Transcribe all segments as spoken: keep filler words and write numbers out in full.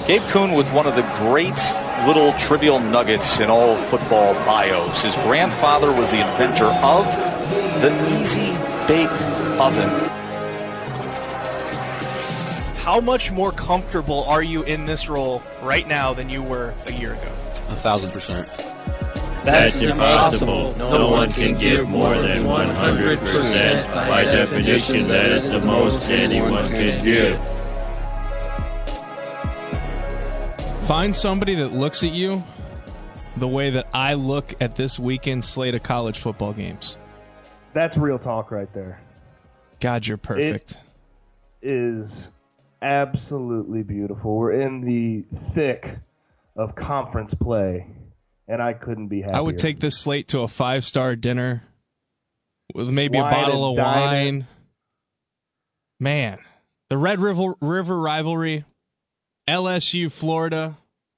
Gabe Kuhn with one of the great little trivial nuggets in all football bios. His grandfather was the inventor of the Easy Bake Oven. How much more comfortable are you in this role right now than you were a year ago? A thousand percent. That's, That's impossible. No, no one can give more than one hundred percent. By definition, that is the most anyone can give. Find somebody that looks at you the way that I look at this weekend's slate of college football games. That's real talk right there. God, you're perfect. It is absolutely beautiful. We're in the thick of conference play, and I couldn't be happier. I would take this slate to a five-star dinner with maybe wine a bottle of diner. wine. Man, the Red River, River rivalry, L S U, Florida,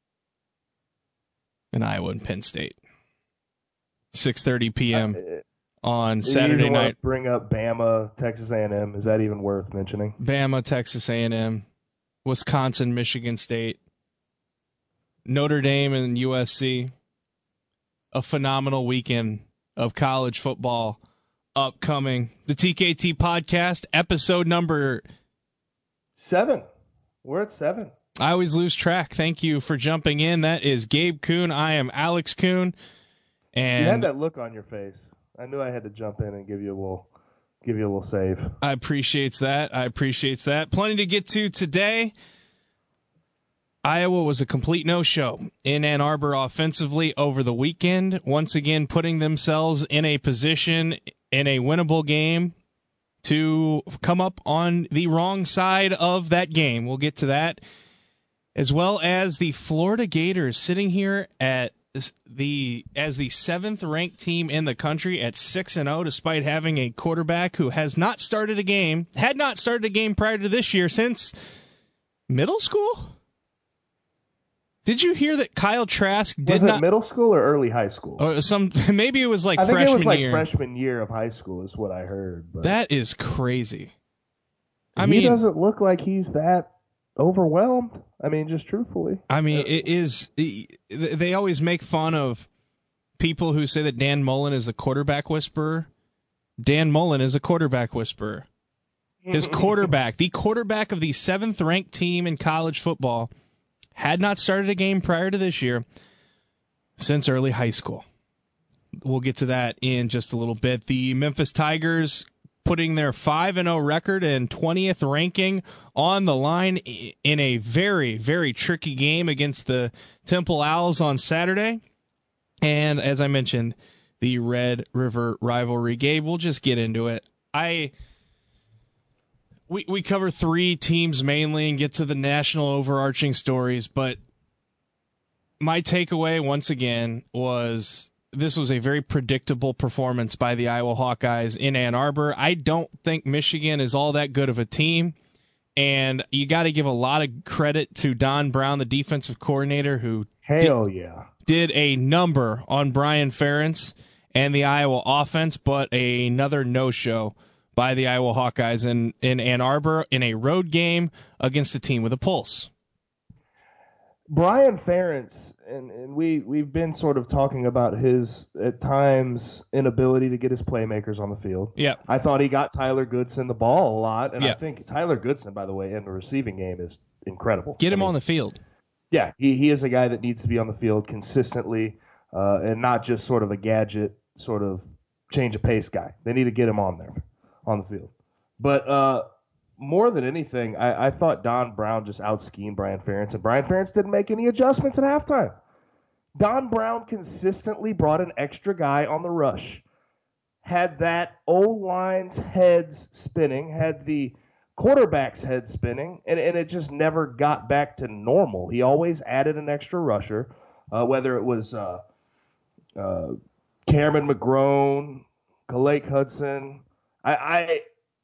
and Iowa and Penn State. six thirty p.m. Uh, on Saturday you night. Bring up Bama, Texas A and M. Is that even worth mentioning? Bama, Texas A and M, Wisconsin, Michigan State, Notre Dame, and U S C. A phenomenal weekend of college football upcoming. The T K T podcast, episode number seven. We're at seven. I always lose track. Thank you for jumping in. That is Gabe Kuhn. I am Alex Kuhn. And you had that look on your face. I knew I had to jump in and give you a little, give you a little save. I appreciates that. I appreciates that. Plenty to get to today. Iowa was a complete no-show in Ann Arbor offensively over the weekend. Once again, putting themselves in a position in a winnable game to come up on the wrong side of that game. We'll get to that. As well as the Florida Gators sitting here at the as the seventh ranked team in the country at six and oh, despite having a quarterback who has not started a game, had not started a game prior to this year since middle school. Did you hear that Kyle Trask did was it not middle school or early high school? Or some maybe it was like I think freshman it was like year. freshman year of high school is what I heard. But that is crazy. I he mean, doesn't look like he's that overwhelmed. I mean, just truthfully. I mean, it is. It, they always make fun of people who say that Dan Mullen is a quarterback whisperer. Dan Mullen is a quarterback whisperer. His quarterback, the quarterback of the seventh ranked team in college football, had not started a game prior to this year since early high school. We'll get to that in just a little bit. The Memphis Tigers putting their five and oh record and twentieth ranking on the line in a very, very tricky game against the Temple Owls on Saturday. And as I mentioned, the Red River rivalry. Gabe, we'll just get into it. I we we cover three teams mainly and get to the national overarching stories, but my takeaway once again was this was a very predictable performance by the Iowa Hawkeyes in Ann Arbor. I don't think Michigan is all that good of a team, and you got to give a lot of credit to Don Brown, the defensive coordinator, who Hell did, yeah. did a number on Brian Ferentz and the Iowa offense, but another no-show by the Iowa Hawkeyes in, in Ann Arbor in a road game against a team with a pulse. Brian Ferentz, and, and we, we've been sort of talking about his, at times, inability to get his playmakers on the field. Yeah. I thought he got Tyler Goodson the ball a lot, and yeah. I think Tyler Goodson, by the way, in the receiving game is incredible. Get him I mean, on the field. Yeah, he, he is a guy that needs to be on the field consistently uh, and not just sort of a gadget, sort of change of pace guy. They need to get him on there, on the field. But uh, more than anything, I, I thought Don Brown just out-schemed Brian Ferentz, and Brian Ferentz didn't make any adjustments at halftime. Don Brown consistently brought an extra guy on the rush, had that O-line's heads spinning, had the quarterback's head spinning, and, and it just never got back to normal. He always added an extra rusher, uh, whether it was uh, uh, Cameron McGrone, Kalake Hudson. I, I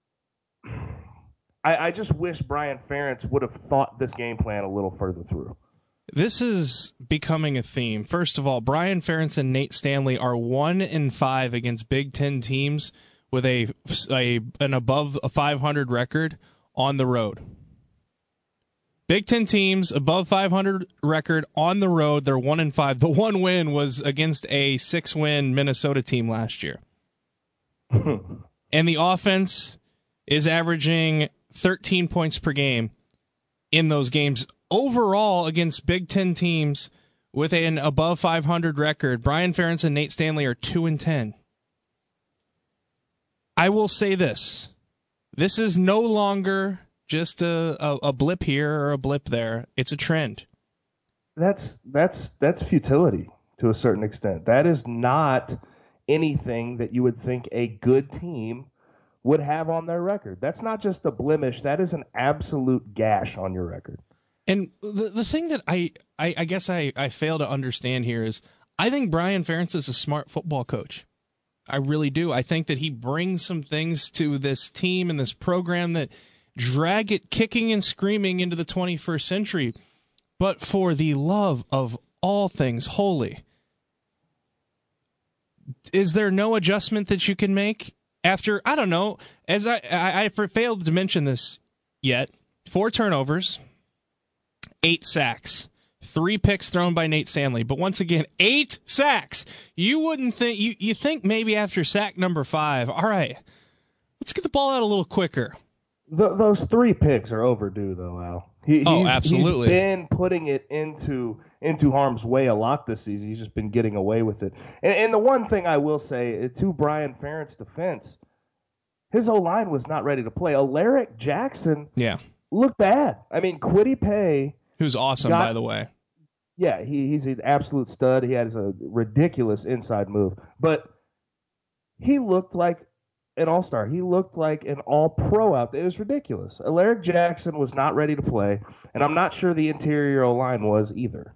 I, I just wish Brian Ferentz would have thought this game plan a little further through. This is becoming a theme. First of all, Brian Ferentz and Nate Stanley are one in five against Big Ten teams with a, a an above a five hundred record on the road. Big Ten teams above five hundred record on the road. They're one and five. The one win was against a six-win Minnesota team last year. And the offense is averaging thirteen points per game in those games. Overall, against Big Ten teams with an above five hundred record, Brian Ferentz and Nate Stanley are two and ten. I will say this. This is no longer just a, a, a blip here or a blip there. It's a trend. That's that's that's futility to a certain extent. That is not anything that you would think a good team would have on their record. That's not just a blemish. That is an absolute gash on your record. And the the thing that I, I, I guess I, I fail to understand here is I think Brian Ferentz is a smart football coach. I really do. I think that he brings some things to this team and this program that drag it kicking and screaming into the twenty-first century. But for the love of all things holy, is there no adjustment that you can make after, I don't know, as I, I, I failed to mention this yet, four turnovers, eight sacks, three picks thrown by Nate Stanley. But once again, eight sacks. You wouldn't think, you, you think maybe after sack number five, all right, let's get the ball out a little quicker. The, those three picks are overdue, though, Al. He, oh, he's, absolutely. He's been putting it into into harm's way a lot this season. He's just been getting away with it. And, and the one thing I will say, to Brian Ferentz's defense, his O-line was not ready to play. Alaric Jackson yeah. looked bad. I mean, Kwity Paye, who's awesome, got, by the way. Yeah, he, he's an absolute stud. He has a ridiculous inside move. But he looked like an all-star. He looked like an all-pro out there. It was ridiculous. Alaric Jackson was not ready to play, and I'm not sure the interior O-line was either.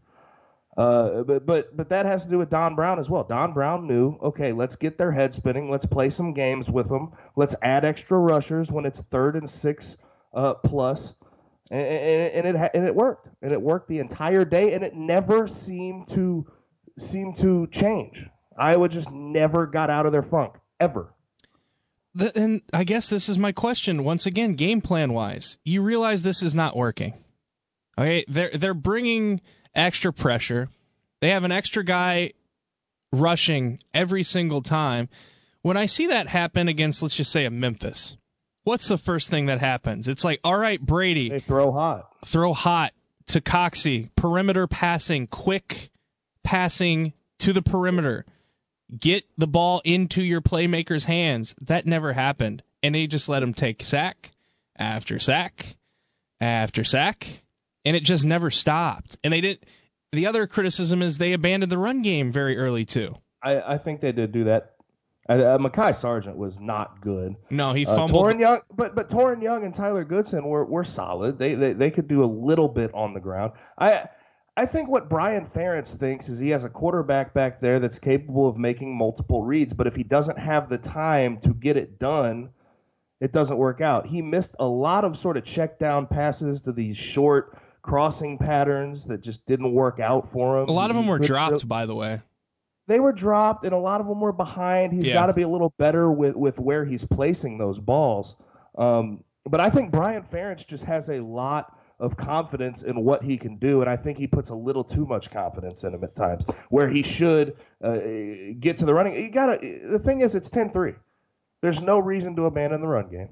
Uh, but, but but that has to do with Don Brown as well. Don Brown knew, okay, let's get their head spinning. Let's play some games with them. Let's add extra rushers when it's third and six uh, plus. And, and, and, it, and it worked. And it worked the entire day, and it never seemed to seem to change. Iowa just never got out of their funk, ever. The, and I guess this is my question once again, game plan wise. You realize this is not working. Okay, they're they're bringing extra pressure. They have an extra guy rushing every single time. When I see that happen against, let's just say, a Memphis, what's the first thing that happens? It's like, all right, Brady, they throw hot, throw hot to Coxie, perimeter passing, quick passing to the perimeter. Get the ball into your playmaker's hands. That never happened. And they just let him take sack after sack after sack. And it just never stopped. And they didn't. The other criticism is they abandoned the run game very early, too. I, I think they did do that. Uh, Mekhi Sargent was not good. No, he fumbled. Uh, Torrin Young, but but Torrin Young and Tyler Goodson were were solid. They, they they could do a little bit on the ground. I I think what Brian Ferentz thinks is he has a quarterback back there that's capable of making multiple reads, but if he doesn't have the time to get it done, it doesn't work out. He missed a lot of sort of check down passes to these short crossing patterns that just didn't work out for him. A lot of them he were dropped, really, by the way. They were dropped, and a lot of them were behind. He's yeah. got to be a little better with, with where he's placing those balls. Um, but I think Brian Ferentz just has a lot of confidence in what he can do, and I think he puts a little too much confidence in him at times, where he should uh, get to the running. You gotta. The thing is, it's ten three. There's no reason to abandon the run game.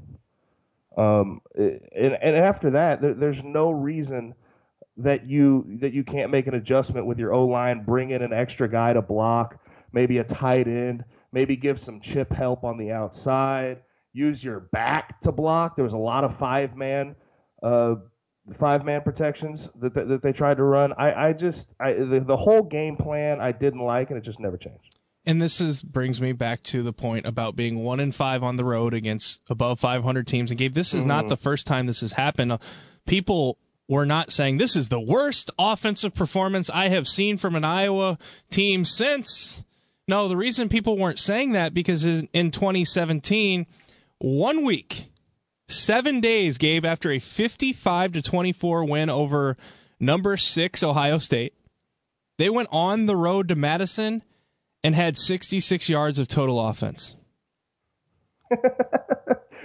Um, and, and after that, there, there's no reason that you that you can't make an adjustment with your O-line, bring in an extra guy to block, maybe a tight end, maybe give some chip help on the outside, use your back to block. There was a lot of five-man uh, five-man protections that, that that they tried to run. I, I just I, the, the whole game plan I didn't like, and it just never changed. And this is brings me back to the point about being one and five on the road against above five hundred teams. And Gabe, this is mm-hmm. not the first time this has happened. People were not saying this is the worst offensive performance I have seen from an Iowa team since. No, the reason people weren't saying that because in twenty seventeen, one week, seven days, Gabe, after a fifty-five to twenty-four win over number six Ohio State, they went on the road to Madison and had sixty-six yards of total offense.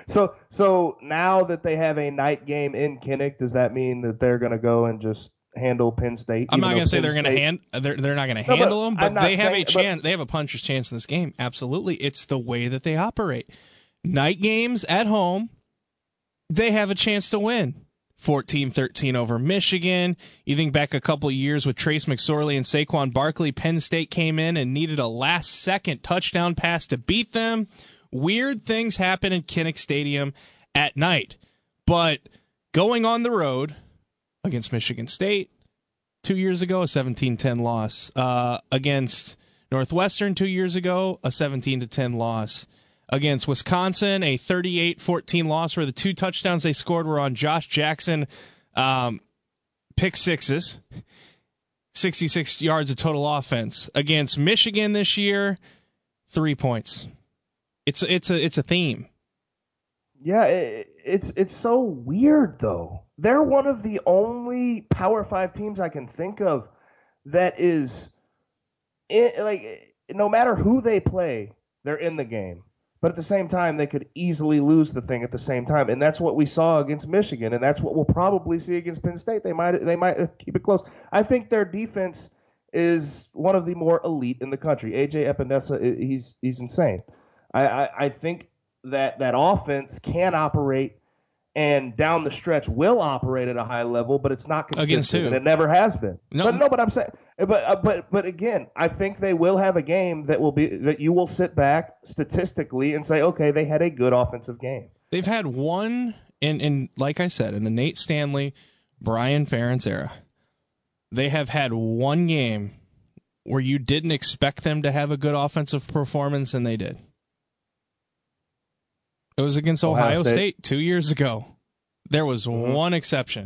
So, so now that they have a night game in Kinnick, does that mean that they're going to go and just handle Penn State? I'm not going to say Penn they're going to State- hand. They're they're not going to No, handle but them, but I'm not they have saying- a chance. They have a puncher's chance in this game. Absolutely, it's the way that they operate. Night games at home, they have a chance to win. fourteen thirteen over Michigan. You think back a couple of years with Trace McSorley and Saquon Barkley, Penn State came in and needed a last-second touchdown pass to beat them. Weird things happen in Kinnick Stadium at night. But going on the road against Michigan State two years ago, a seventeen ten loss. Uh, against Northwestern two years ago, a seventeen to ten loss. Against Wisconsin, a thirty-eight fourteen loss where the two touchdowns they scored were on Josh Jackson um, pick sixes, sixty-six yards of total offense. Against Michigan this year, three points. It's it's a it's a theme. Yeah, it, it's it's so weird though. They're one of the only Power Five teams I can think of that is, it, like, no matter who they play, they're in the game. But at the same time, they could easily lose the thing at the same time, and that's what we saw against Michigan, and that's what we'll probably see against Penn State. They might they might keep it close. I think their defense is one of the more elite in the country. A J Epinesa, he's he's insane. I, I, I think that that offense can operate and down the stretch will operate at a high level, but it's not consistent, Against who? and it never has been. No. But no, but I'm saying, but uh, but but again, I think they will have a game that will be that you will sit back statistically and say, okay, they had a good offensive game. They've had one, in, in like I said, in the Nate Stanley, Brian Ferentz era, they have had one game where you didn't expect them to have a good offensive performance, and they did. It was against Ohio, Ohio State. State two years ago. There was Mm-hmm. one exception.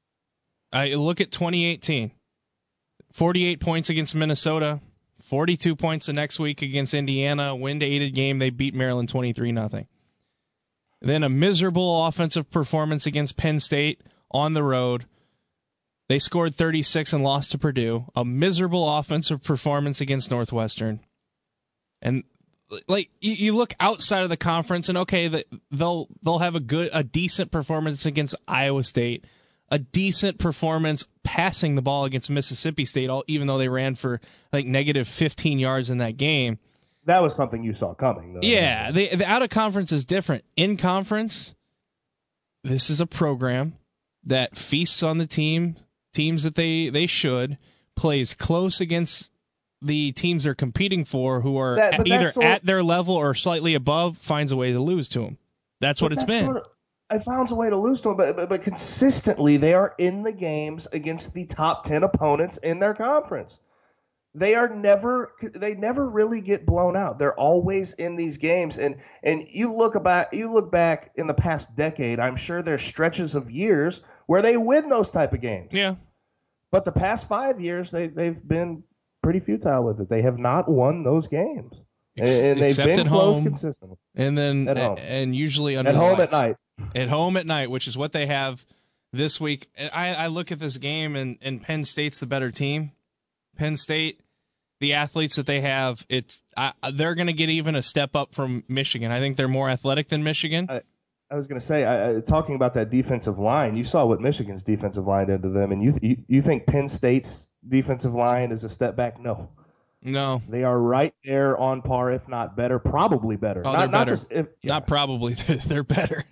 I look at twenty eighteen. forty-eight points against Minnesota, forty-two points the next week against Indiana, wind-aided game. They beat Maryland twenty-three nothing. Then a miserable offensive performance against Penn State on the road. They scored thirty-six and lost to Purdue. A miserable offensive performance against Northwestern. And like you, you look outside of the conference, and okay, that they'll they'll have a good, a decent performance against Iowa State, a decent performance passing the ball against Mississippi State, all even though they ran for like negative fifteen yards in that game. That was something you saw coming, though. Yeah, the the out of conference is different. In conference, this is a program that feasts on the team teams that they they should, plays close against the teams they're competing for, who are That- but either that's sort- at their level or slightly above, finds a way to lose to them. That's what But it's that's been. sort of- it finds a way to lose to them, but, but but consistently they are in the games against the top ten opponents in their conference. They are never they never really get blown out. They're always in these games, and and you look about you look back in the past decade. I'm sure there's stretches of years where they win those type of games. Yeah. But the past five years they they've been pretty futile with it. They have not won those games, and, Ex- and they've except been at close home. consistently. And then At home. and usually under At the home at lights. night. At home at night, which is what they have this week. I, I look at this game, and, and Penn State's the better team. Penn State, the athletes that they have, it's I, they're going to get even a step up from Michigan. I think they're more athletic than Michigan. I, I was going to say, I, I, talking about that defensive line, you saw what Michigan's defensive line did to them, and you, you you think Penn State's defensive line is a step back? No. No, They are right there on par, if not better, probably better. Oh, not, they're not better. Just if, yeah. not probably. They're better.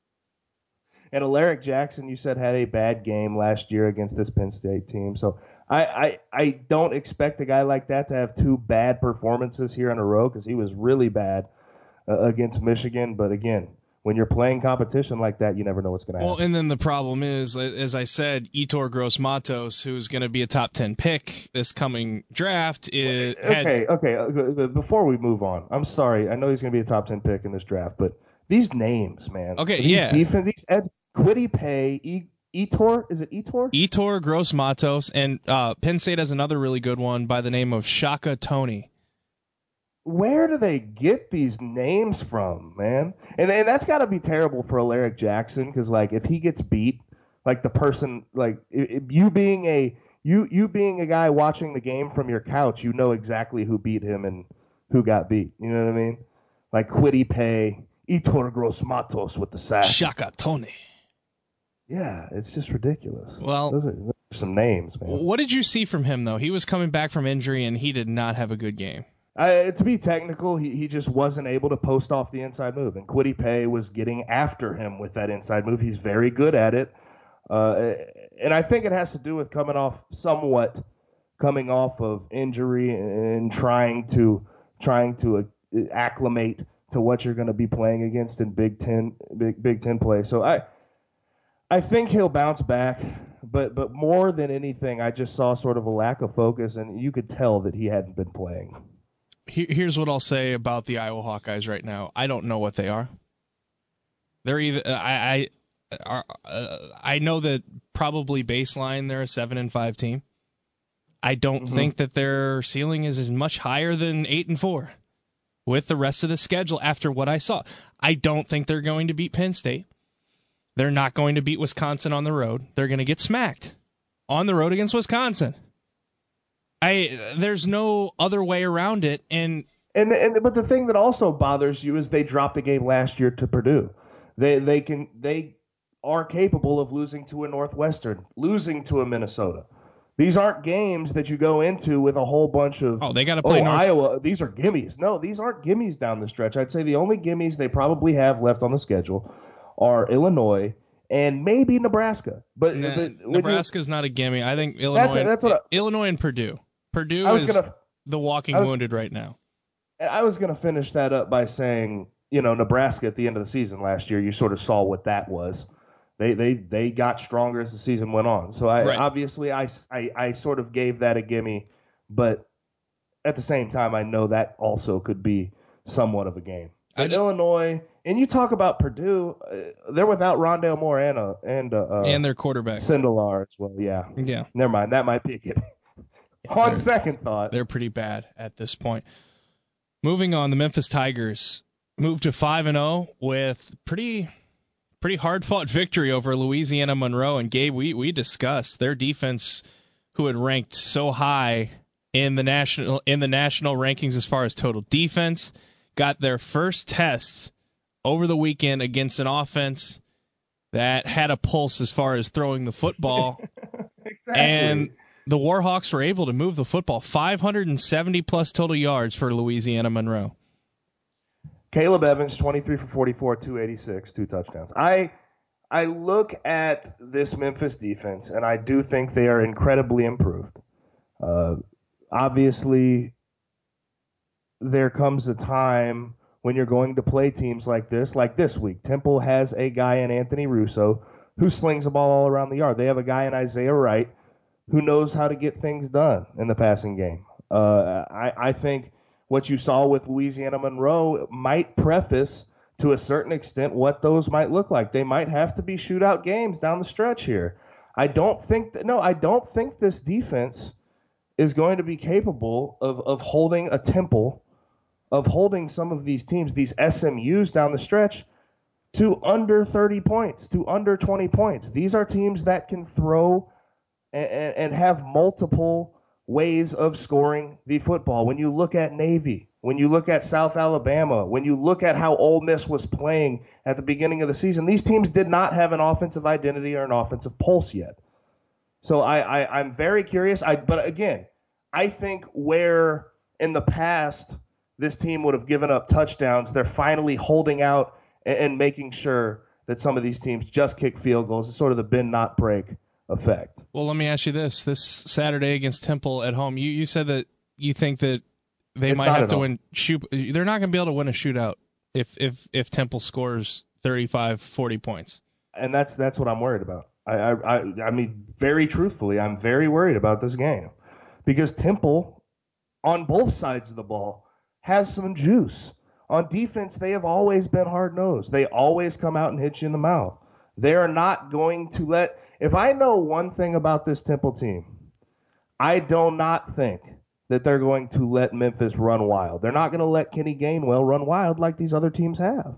And Alaric Jackson, you said, had a bad game last year against this Penn State team. So I, I, I don't expect a guy like that to have two bad performances here in a row, because he was really bad uh, against Michigan. But again, when you're playing competition like that, you never know what's going to happen. Well, and then the problem is, as I said, Etor Gross-Matos, who's going to be a top ten pick this coming draft, is had, Okay, okay. uh, Before we move on, I'm sorry. I know he's going to be a top ten pick in this draft, but these names, man. Okay, these yeah. Defense, these ed, Quiddy Pay, e, Etor, is it Etor? Etor Gross-Matos, and uh, Penn State has another really good one by the name of Shaka Toney. Where do they get these names from, man? And and that's got to be terrible for Alaric Jackson, because like if he gets beat, like the person, like if you being a you you being a guy watching the game from your couch, you know exactly who beat him and who got beat. You know what I mean? Like Quiddy Pay, Itor Gross Matos with the sack. Shaka Tony. Yeah, it's just ridiculous. Well, those are, those are some names, man. What did you see from him, though? He was coming back from injury, and he did not have a good game. Uh, to be technical, he, he just wasn't able to post off the inside move, and Kwity Paye was getting after him with that inside move. He's very good at it, uh, and I think it has to do with coming off somewhat, coming off of injury and trying to trying to uh, acclimate to what you're going to be playing against in Big Ten Big Big Ten play. So I I think he'll bounce back, but but more than anything, I just saw sort of a lack of focus, and you could tell that he hadn't been playing. Here's what I'll say about the Iowa Hawkeyes right now. I don't know what they are. They're either I I are, uh, I know that probably baseline they're a seven and five team. I don't mm-hmm. think that their ceiling is as much higher than eight and four with the rest of the schedule after what I saw. I don't think they're going to beat Penn State. They're not going to beat Wisconsin on the road. They're going to get smacked on the road against Wisconsin. I there's no other way around it, and and and but the thing that also bothers you is they dropped a game last year to Purdue. They they can they are capable of losing to a Northwestern, losing to a Minnesota. These aren't games that you go into with a whole bunch of oh they got to play oh, North- Iowa. These are gimmies. No, these aren't gimmies down the stretch. I'd say the only gimmies they probably have left on the schedule are Illinois and maybe Nebraska. But, nah, but Nebraska's you, not a gimme. I think Illinois, that's, that's what I, Illinois and Purdue. Purdue I was is gonna, the walking was, wounded right now. I was going to finish that up by saying, you know, Nebraska at the end of the season last year, you sort of saw what that was. They they they got stronger as the season went on. So I right. obviously I, I, I sort of gave that a gimme, but at the same time I know that also could be somewhat of a game. But Illinois, and you talk about Purdue, uh, they're without Rondale Moore and uh, and uh, and their quarterback Sindelar as well. Yeah, yeah. Never mind, that might be a gimme. On second thought, they're pretty bad at this point. Moving on, the Memphis Tigers moved to five and zero with pretty, pretty hard fought victory over Louisiana Monroe. And Gabe, we we discussed their defense, who had ranked so high in the national in the national rankings as far as total defense, got their first tests over the weekend against an offense that had a pulse as far as throwing the football. Exactly. And the Warhawks were able to move the football five hundred seventy plus total yards for Louisiana Monroe. Caleb Evans, twenty-three for forty-four, two eighty-six, two touchdowns. I I look at this Memphis defense, and I do think they are incredibly improved. Uh, obviously, there comes a time when you're going to play teams like this, like this week. Temple has a guy in Anthony Russo who slings the ball all around the yard. They have a guy in Isaiah Wright who knows how to get things done in the passing game. Uh, I, I think what you saw with Louisiana Monroe might preface to a certain extent what those might look like. They might have to be shootout games down the stretch here. I don't think that, no, I don't think this defense is going to be capable of, of holding a Temple, of holding some of these teams, these S M Us down the stretch, to under thirty points, to under twenty points. These are teams that can throw and, and have multiple ways of scoring the football. When you look at Navy, when you look at South Alabama, when you look at how Ole Miss was playing at the beginning of the season, these teams did not have an offensive identity or an offensive pulse yet. So I, I, I'm very curious. I, but again, I think where in the past this team would have given up touchdowns, they're finally holding out and, and making sure that some of these teams just kick field goals. It's sort of the bend not break effect. Well, let me ask you this: this Saturday against Temple at home, you, you said that you think that they It's might not have at to home. win. Shoot, they're not going to be able to win a shootout if if if Temple scores thirty-five, forty points. And that's that's what I'm worried about. I, I I I mean, very truthfully, I'm very worried about this game because Temple, on both sides of the ball, has some juice. On defense, they have always been hard-nosed. They always come out and hit you in the mouth. They are not going to let – if I know one thing about this Temple team, I do not think that they're going to let Memphis run wild. They're not going to let Kenny Gainwell run wild like these other teams have.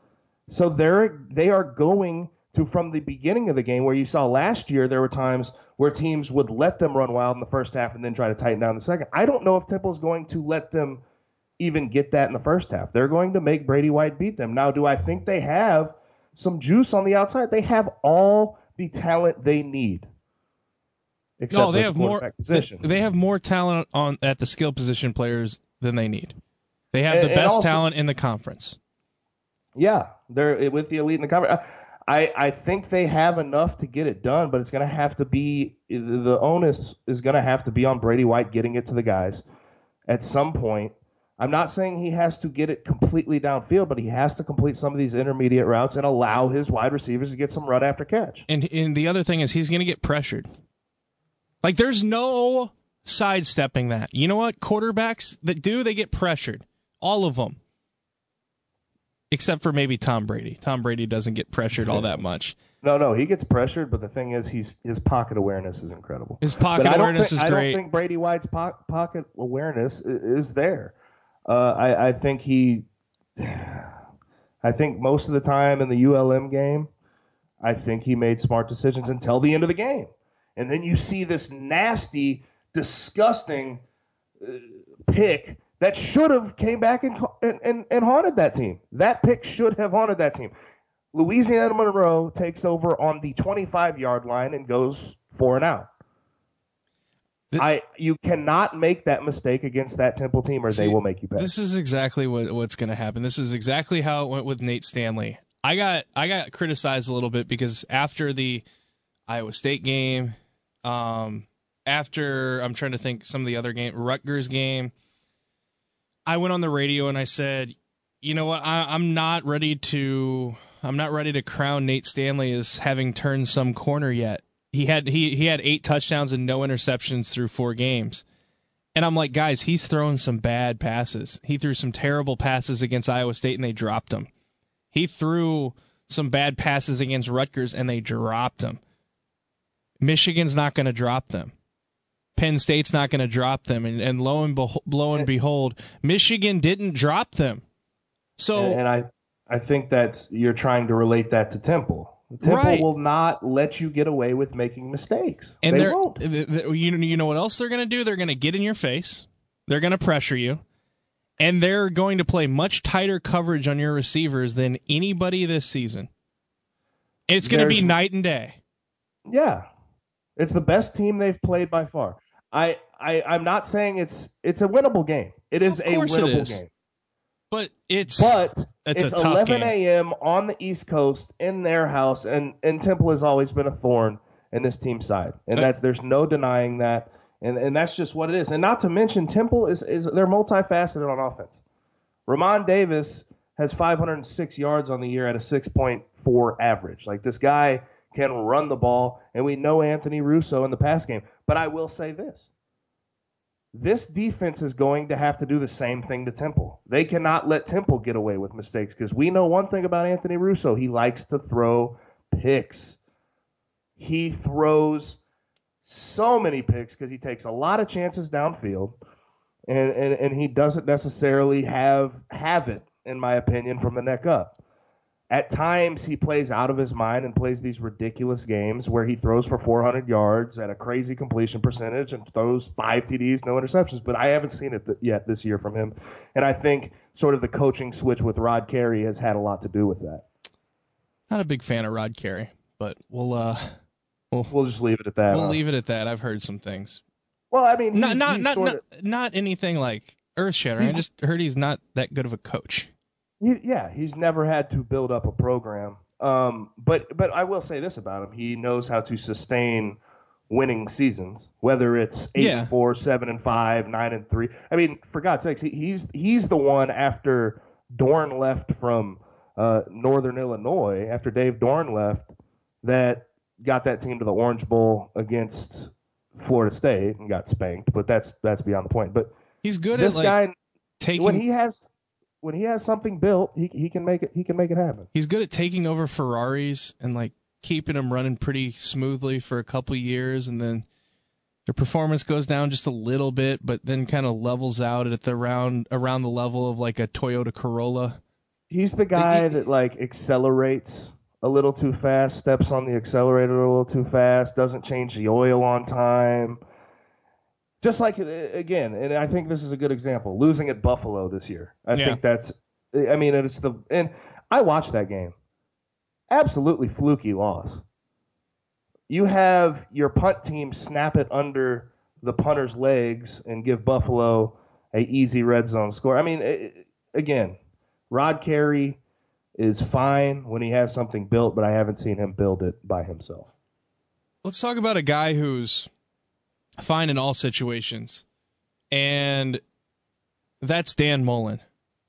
So they're they are going to, from the beginning of the game, where you saw last year there were times where teams would let them run wild in the first half and then try to tighten down the second. I don't know if Temple's going to let them even get that in the first half. They're going to make Brady White beat them. Now, do I think they have some juice on the outside? They have all the talent they need. Except no, they for have the more. position. They have more talent on at the skill position players than they need. They have And- the and best also- talent in the conference. Yeah, they're with the elite in the conference. I, I think they have enough to get it done, but it's going to have to be the onus is going to have to be on Brady White getting it to the guys at some point. I'm not saying he has to get it completely downfield, but he has to complete some of these intermediate routes and allow his wide receivers to get some run after catch. And and the other thing is he's going to get pressured. Like there's no sidestepping that. You know what? Quarterbacks that do, they get pressured. All of them. Except for maybe Tom Brady. Tom Brady doesn't get pressured all that much. No, no, he gets pressured, but the thing is, he's his pocket awareness is incredible. His pocket But I don't awareness think- is I great. don't think Brady White's po- pocket awareness i- is there. Uh, I, I think he, I think most of the time in the U L M game, I think he made smart decisions until the end of the game, and then you see this nasty, disgusting uh, pick that should have came back and, and, and, and haunted that team. That pick should have haunted that team. Louisiana Monroe takes over on the twenty-five-yard line and goes for and out. The- I you cannot make that mistake against that Temple team, or See, they will make you pay. This is exactly what, what's going to happen. This is exactly how it went with Nate Stanley. I got I got criticized a little bit because after the Iowa State game, um, after I'm trying to think some of the other game, Rutgers game, I went on the radio and I said, you know what, I, I'm not ready to I'm not ready to crown Nate Stanley as having turned some corner yet. He had he he had eight touchdowns and no interceptions through four games. And I'm like, guys, he's throwing some bad passes. He threw some terrible passes against Iowa State and they dropped him. He threw some bad passes against Rutgers and they dropped him. Michigan's not going to drop them. Penn State's not going to drop them. And, and lo and behold, lo and behold, Michigan didn't drop them. So and, and I I think that's you're trying to relate that to Temple. Temple Right. will not let you get away with making mistakes. And they they're, won't. th- th- you you know what else they're going to do? They're going to get in your face. They're going to pressure you. And they're going to play much tighter coverage on your receivers than anybody this season. It's going to be There's- night and day. Yeah, it's the best team they've played by far. I, I I'm not saying it's it's a winnable game. It is Of a course it winnable is. game. But it's But it's, it's a tough eleven game. a.m. on the East Coast in their house, and, and Temple has always been a thorn in this team's side, and Uh, that's there's no denying that, and and that's just what it is. And not to mention, Temple is is they're multifaceted on offense. Ramon Davis has five hundred six yards on the year at a six point four average. Like this guy can run the ball, and we know Anthony Russo in the pass game. But I will say this. This defense is going to have to do the same thing to Temple. They cannot let Temple get away with mistakes because we know one thing about Anthony Russo. He likes to throw picks. He throws so many picks because he takes a lot of chances downfield, and, and, and he doesn't necessarily have, have it, in my opinion, from the neck up. At times, he plays out of his mind and plays these ridiculous games where he throws for four hundred yards at a crazy completion percentage and throws five T Ds, no interceptions. But I haven't seen it th- yet this year from him. And I think sort of the coaching switch with Rod Carey has had a lot to do with that. Not a big fan of Rod Carey, but we'll uh we'll, We'll just leave it at that. we'll huh? leave it at that. I've heard some things. Well, I mean, Not he's- not he's not sort not, not anything like earth-shattering. I He's- just heard he's not that good of a coach. He, yeah, he's never had to build up a program. Um, but but I will say this about him: he knows how to sustain winning seasons, whether it's eight Yeah. and four, seven and five, nine and three. I mean, for God's sakes, he, he's he's the one after Dorn left from uh, Northern Illinois, after Dave Dorn left, that got that team to the Orange Bowl against Florida State and got spanked. But that's that's beyond the point. But He's good this at like guy, taking when he has. When he has something built, he he can make it. He can make it happen. he's good at taking over Ferraris and like keeping them running pretty smoothly for a couple years, and then their performance goes down just a little bit, but then kind of levels out at the around around the level of like a Toyota Corolla. He's the guy He- that like accelerates a little too fast, steps on the accelerator a little too fast, doesn't change the oil on time. Just like, again, and I think this is a good example, losing at Buffalo this year. I Yeah. think that's, I mean, it's the, and I watched that game. Absolutely fluky loss. You have your punt team snap it under the punter's legs and give Buffalo a easy red zone score. I mean, it, again, Rod Carey is fine when he has something built, but I haven't seen him build it by himself. Let's talk about a guy who's fine in all situations, and that's Dan Mullen.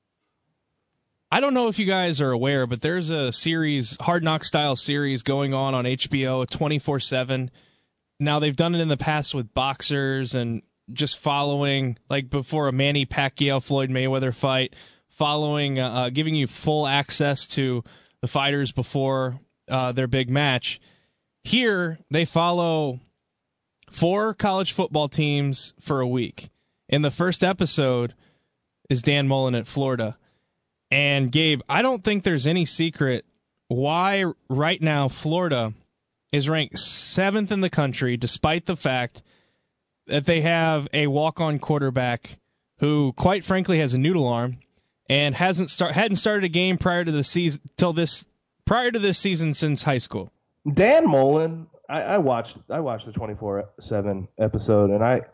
I don't know if you guys are aware, but there's a series, Hard Knock style series going on on H B O twenty-four seven. Now, they've done it in the past with boxers and just following, like before a Manny Pacquiao-Floyd Mayweather fight, following, uh, uh, giving you full access to the fighters before uh, their big match. Here, they follow four college football teams for a week. In the first episode is Dan Mullen at Florida. And Gabe, I don't think there's any secret why right now Florida is ranked seventh in the country, despite the fact that they have a walk-on quarterback who, quite frankly, has a noodle arm and hasn't start hadn't started a game prior to the season till this prior to this season since high school. Dan Mullen, I, I watched I watched the twenty-four seven episode, and I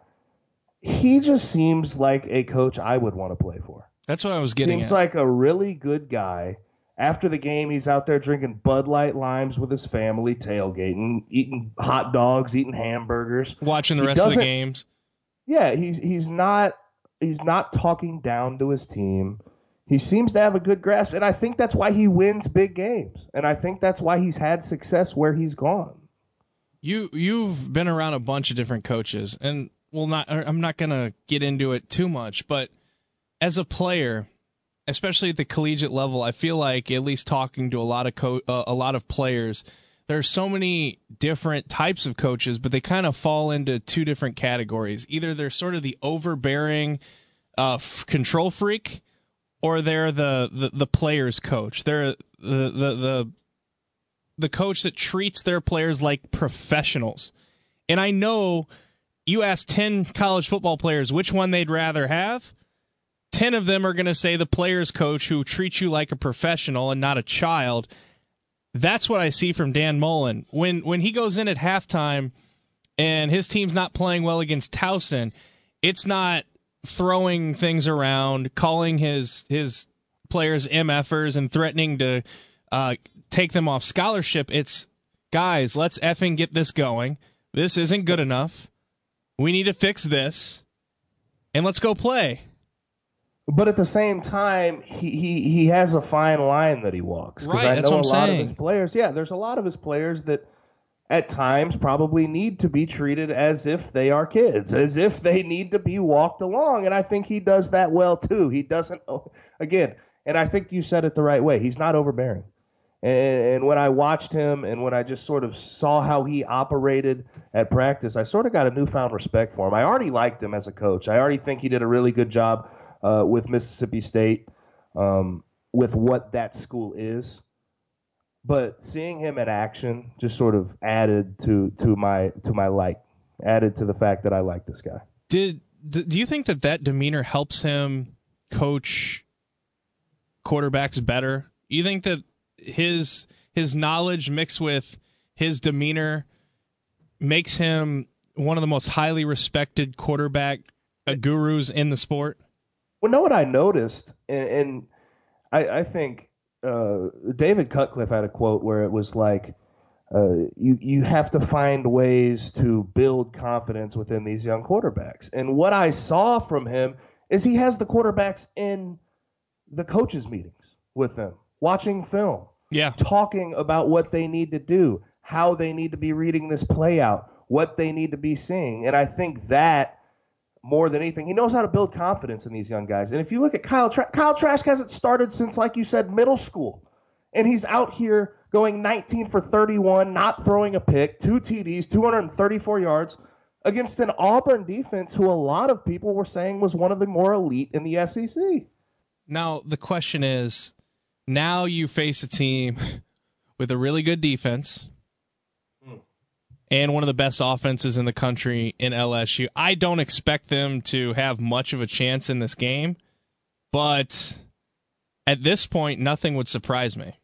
he just seems like a coach I would want to play for. That's what I was getting Seems at. like a really good guy. After the game, he's out there drinking Bud Light Limes with his family, tailgating, eating hot dogs, eating hamburgers, Watching the He rest of the doesn't- games. Yeah, he's he's not he's not talking down to his team. He seems to have a good grasp, and I think that's why he wins big games. And I think that's why he's had success where he's gone. You you've been around a bunch of different coaches, and well, not I'm not gonna get into it too much, but as a player, especially at the collegiate level, I feel like at least talking to a lot of co- uh, a lot of players, there are so many different types of coaches, but they kind of fall into two different categories. Either they're sort of the overbearing uh, f- control freak, or they're the, the, the player's coach. They're the, the the the coach that treats their players like professionals. And I know you ask ten college football players which one they'd rather have. ten of them are going to say the player's coach who treats you like a professional and not a child. That's what I see from Dan Mullen. When when he goes in at halftime and his team's not playing well against Towson, it's not throwing things around, calling his his players M F ers and threatening to uh, take them off scholarship. It's, guys, let's effing get this going. This isn't good enough. We need to fix this, and let's go play. But at the same time, he, he, he has a fine line that he walks. 'Cause Right, I that's know what I'm a lot saying. of his players, yeah, there's a lot of his players that at times probably need to be treated as if they are kids, as if they need to be walked along. And I think he does that well, too. He doesn't, again, and I think you said it the right way. He's not overbearing. And, and when I watched him and when I just sort of saw how he operated at practice, I sort of got a newfound respect for him. I already liked him as a coach. I already think he did a really good job uh, with Mississippi State, um, with what that school is. But seeing him in action just sort of added to to my to my like, added to the fact that I like this guy. Did do you think that that demeanor helps him coach quarterbacks better? You think that his his knowledge mixed with his demeanor makes him one of the most highly respected quarterback uh, gurus in the sport? Well, know what I noticed, and, and I, I think uh, David Cutcliffe had a quote where it was like, uh, you you have to find ways to build confidence within these young quarterbacks. And what I saw from him is he has the quarterbacks in the coaches' meetings with them, watching film, Yeah. talking about what they need to do, how they need to be reading this play out, what they need to be seeing. And I think that, more than anything, he knows how to build confidence in these young guys. And if you look at Kyle Trask, Kyle Trask hasn't started since, like you said, middle school. And he's out here going nineteen for thirty-one, not throwing a pick, two T Ds, two hundred thirty-four yards against an Auburn defense who a lot of people were saying was one of the more elite in the S E C. Now, the question is, now you face a team with a really good defense, and one of the best offenses in the country in L S U. I don't expect them to have much of a chance in this game, but at this point, nothing would surprise me.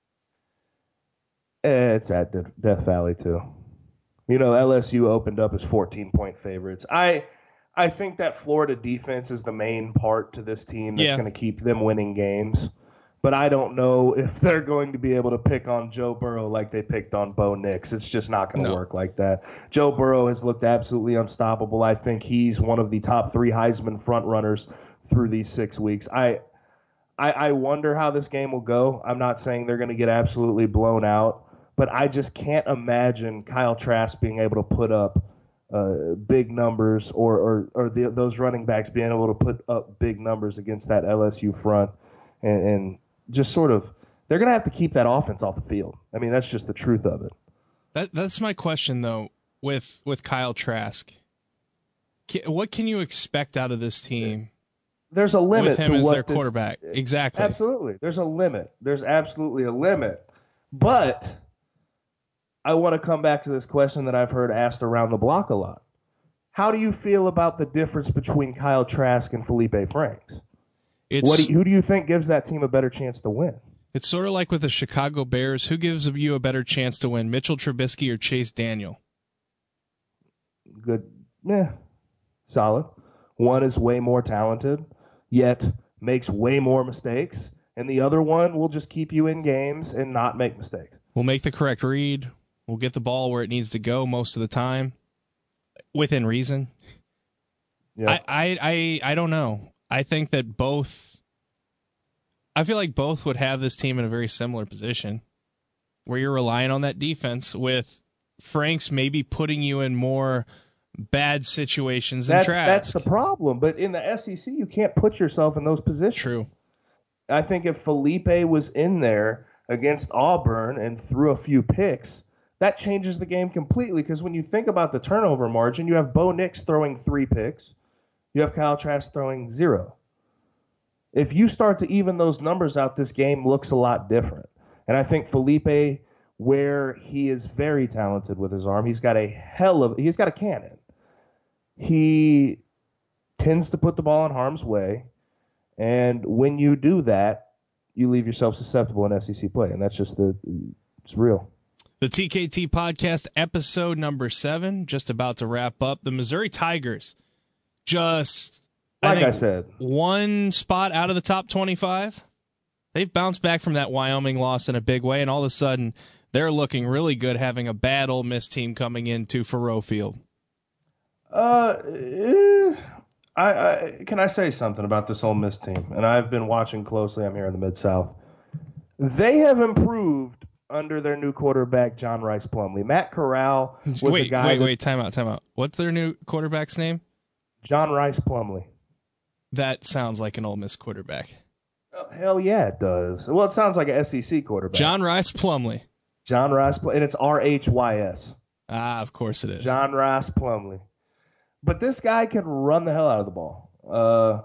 It's at Death Valley, too. You know, L S U opened up as fourteen-point favorites. I I think that Florida defense is the main part to this team that's Yeah. going to keep them winning games. But I don't know if they're going to be able to pick on Joe Burrow like they picked on Bo Nix. It's just not going to No. work like that. Joe Burrow has looked absolutely unstoppable. I think he's one of the top three Heisman frontrunners through these six weeks. I, I I wonder how this game will go. I'm not saying they're going to get absolutely blown out, but I just can't imagine Kyle Trask being able to put up uh, big numbers or or, or the, those running backs being able to put up big numbers against that L S U front. And, and just sort of, they're going to have to keep that offense off the field. I mean, that's just the truth of it. That that's my question though with with Kyle Trask. Ca- What can you expect out of this team There's a limit with him to as what their this- quarterback? Exactly. Absolutely. There's a limit. There's absolutely a limit. But I want to come back to this question that I've heard asked around the block a lot. How do you feel about the difference between Kyle Trask and Felipe Franks? It's What do you, who do you think gives that team a better chance to win? it's sort of like with the Chicago Bears. Who gives you a better chance to win, Mitchell Trubisky or Chase Daniel? Good. Yeah. Solid. One is way more talented, yet makes way more mistakes. And the other one will just keep you in games and not make mistakes. We'll make the correct read. We'll get the ball where it needs to go most of the time, within reason. Yeah. I, I, I, I don't know. I think that both. I feel like both would have this team in a very similar position, where you're relying on that defense, with Franks maybe putting you in more bad situations than that's, Trask. that's the problem. But in the S E C, you can't put yourself in those positions. True. I think if Felipe was in there against Auburn and threw a few picks, that changes the game completely. Because when you think about the turnover margin, you have Bo Nix throwing three picks. You have Kyle Trask throwing zero. If you start to even those numbers out, this game looks a lot different. And I think Felipe, where he is very talented with his arm, he's got a hell of, he's got a cannon. He tends to put the ball in harm's way. And when you do that, you leave yourself susceptible in S E C play. And that's just the, it's real. The T K T Podcast, episode number seven, just about to wrap up. The Missouri Tigers just, Like think, I said, one spot out of the top twenty-five. They've bounced back from that Wyoming loss in a big way, and all of a sudden, they're looking really good, having a bad Ole Miss team coming into Faurot Field. Uh, eh, I, I can I say something about this Ole Miss team? And I've been watching closely. I'm here in the Mid-South. They have improved under their new quarterback, John Rice Plumlee. Matt Corral was wait, a guy wait, that, wait, time out, time out. What's their new quarterback's name? John Rice Plumlee. That sounds like an Ole Miss quarterback. Oh, hell yeah, it does. Well, it sounds like an S E C quarterback. John Rice Plumlee. John Rice, Plum- and it's R H Y S. Ah, of course it is. John Rice Plumlee. But this guy can run the hell out of the ball. Uh,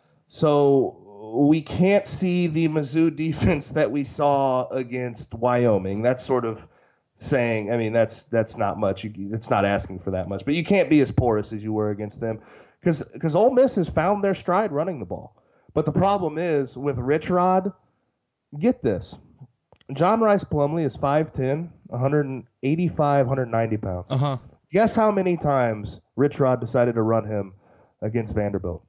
so we can't see the Mizzou defense that we saw against Wyoming. That's sort of saying, I mean, that's that's not much. You, it's not asking for that much. But you can't be as porous as you were against them because because Ole Miss has found their stride running the ball. But the problem is with Rich Rod, get this. John Rice Plumlee is five ten, one eighty-five, one ninety pounds. Uh-huh. Guess how many times Rich Rod decided to run him against Vanderbilt?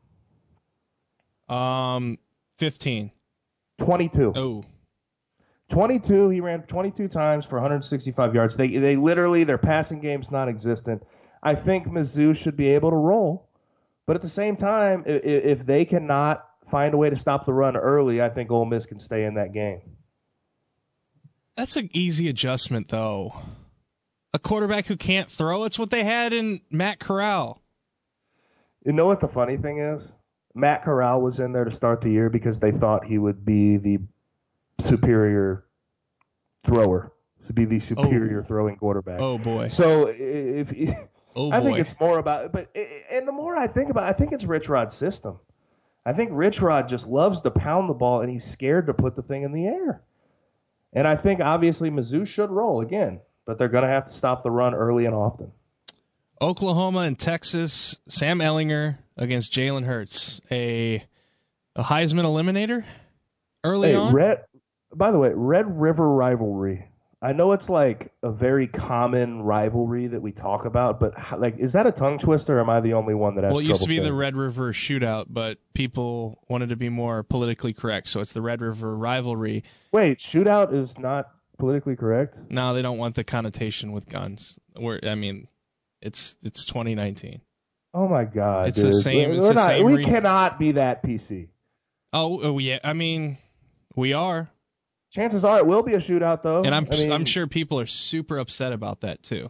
Um, fifteen. twenty-two. Oh, twenty-two. He ran twenty-two times for one sixty-five yards. They they literally, their passing game's non-existent. I think Mizzou should be able to roll. But at the same time, if, if they cannot find a way to stop the run early, I think Ole Miss can stay in that game. that's an easy adjustment, though. A quarterback who can't throw, it's what they had in Matt Corral. You know what the funny thing is? Matt Corral was in there to start the year because they thought he would be the superior thrower, to be the superior Oh. throwing quarterback. Oh, boy. So if Oh, I think boy. it's more about, but and the more I think about it, I think it's Rich Rod's system. I think Rich Rod just loves to pound the ball, and he's scared to put the thing in the air. And I think obviously Mizzou should roll again. but they're going to have to stop the run early and often. Oklahoma and Texas, Sam Ehlinger against Jalen Hurts. A a Heisman eliminator early hey, on? Red, by the way, Red River rivalry. I know it's like a very common rivalry that we talk about, but how, like, is that a tongue twister or am I the only one that has Well, it used to be saying? the Red River shootout, but people wanted to be more politically correct, so it's the Red River rivalry. Wait, shootout is not politically correct? No, they don't want the connotation with guns. We're, I mean, it's it's twenty nineteen. Oh my God! It's dude. the same. We're It's the not, same. we re- cannot be that P C. Oh, oh, yeah. I mean, we are, Chances are it will be a shootout, though. and I'm I mean, I'm sure people are super upset about that too.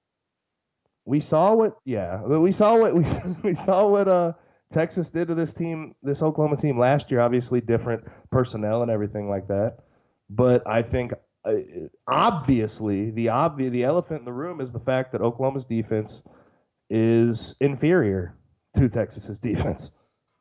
we saw what. Yeah, we saw what we we saw what uh Texas did to this team, this Oklahoma team last year. Obviously, different personnel and everything like that. But I think uh, obviously the obvious the elephant in the room is the fact that Oklahoma's defense is inferior to Texas's defense.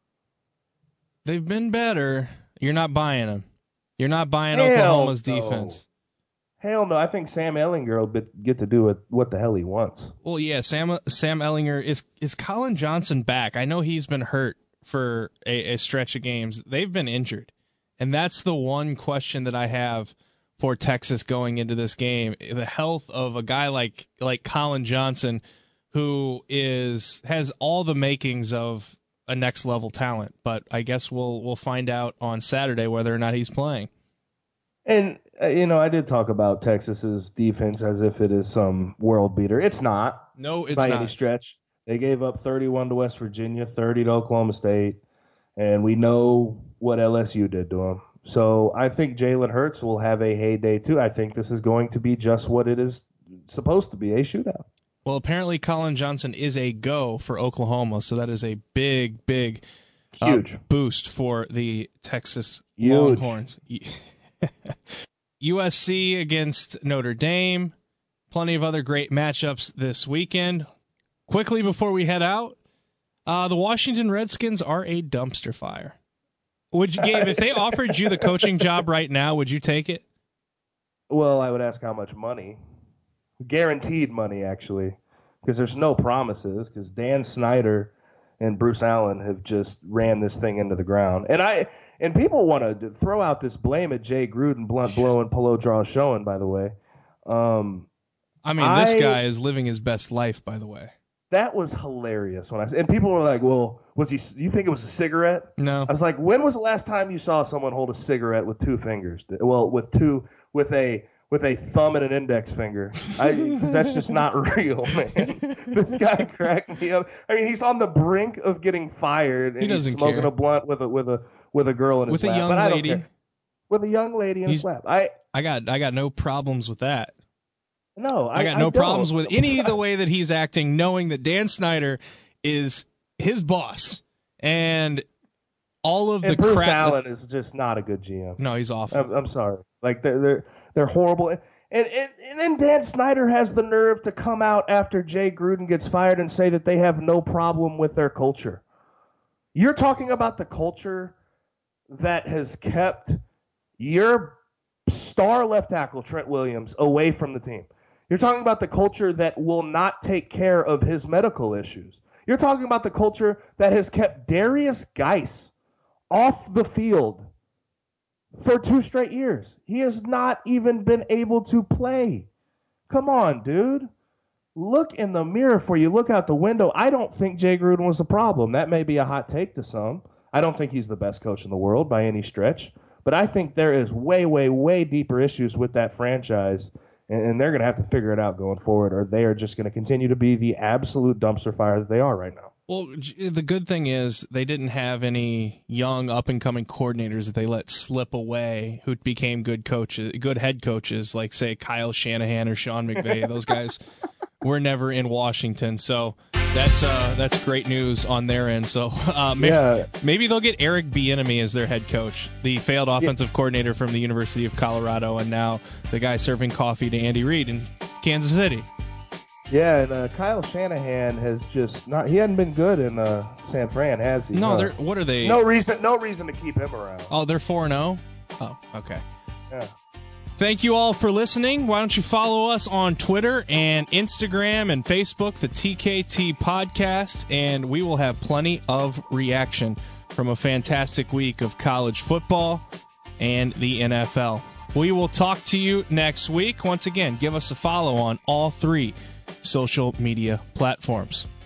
They've been better. You're not buying them. You're not buying Hell Oklahoma's no. defense. Hell no! I think Sam Ehlinger will be, get to do what, what the hell he wants. Well, yeah, Sam Sam Ehlinger is is Colin Johnson back? I know he's been hurt for a, a stretch of games. They've been injured, and that's the one question that I have for Texas going into this game: the health of a guy like like Colin Johnson, who is has all the makings of a next level talent. But I guess we'll we'll find out on Saturday whether or not he's playing. And, uh, you know, I did talk about Texas's defense as if it is some world beater. It's not. No, it's by not. any stretch. They gave up thirty-one to West Virginia, thirty to Oklahoma State, and we know what L S U did to them. So I think Jalen Hurts will have a heyday, too. I think this is going to be just what it is supposed to be, a shootout. Well, apparently Colin Johnson is a go for Oklahoma, so that is a big, big Huge. uh, boost for the Texas Huge. Longhorns. U S C against Notre Dame. Plenty of other great matchups this weekend. Quickly before we head out, uh, the Washington Redskins are a dumpster fire. Would you, Gabe, if they offered you the coaching job right now, would you take it? Well, I would ask how much money. Guaranteed money, actually, because there's no promises, because Dan Snyder and Bruce Allen have just ran this thing into the ground. And I and people want to throw out this blame at Jay Gruden, blunt blowing, polo draw showing, by the way. Um, I mean, this I, guy is living his best life, by the way. That was hilarious when I and people were like, "Well, was he? You think it was a cigarette?" No. I was like, "When was the last time you saw someone hold a cigarette with two fingers? Well, with two, with a with a thumb and an index finger. Because that's just not real, man. This guy cracked me up. I mean, he's on the brink of getting fired, and he doesn't he's smoking care. a blunt with a with a with a girl in his With a lap. young but I don't lady. care. With a young lady in He's- his lap. I I got I got no problems with that. no, I, I got no I problems don't. with any of the way that he's acting, knowing that Dan Snyder is his boss and all of And the Bruce crap. that- Allen is just not a good G M. no, he's awful. I'm, I'm sorry. Like they're they're they're horrible. And, and and then Dan Snyder has the nerve to come out after Jay Gruden gets fired and say that they have no problem with their culture. You're talking about the culture that has kept your star left tackle Trent Williams away from the team. You're talking about the culture that will not take care of his medical issues. You're talking about the culture that has kept Darius Geis off the field for two straight years. He has not even been able to play. Come on, dude. Look in the mirror before you look out the window. I don't think Jay Gruden was the problem. That may be a hot take to some. I don't think he's the best coach in the world by any stretch. But I think there is way, way, way deeper issues with that franchise, and, and they're going to have to figure it out going forward, or they are just going to continue to be the absolute dumpster fire that they are right now. Well, j- the good thing is they didn't have any young up-and-coming coordinators that they let slip away who became good coaches, good head coaches, like, say, Kyle Shanahan or Sean McVay. Those guys were never in Washington, so that's uh, that's great news on their end. So uh, maybe, Yeah. maybe they'll get Eric Bieniemy as their head coach, the failed offensive coordinator from the University of Colorado, and now the guy serving coffee to Andy Reid in Kansas City. Yeah, and uh, Kyle Shanahan has just not. He hadn't been good in uh, San Fran, has he? No, they're what are they? no reason. No reason to keep him around. Oh, they're four and zero. Oh, okay. Yeah. Thank you all for listening. Why don't you follow us on Twitter and Instagram and Facebook, the T K T Podcast, and we will have plenty of reaction from a fantastic week of college football and the N F L. We will talk to you next week. Once again, give us a follow on all three social media platforms.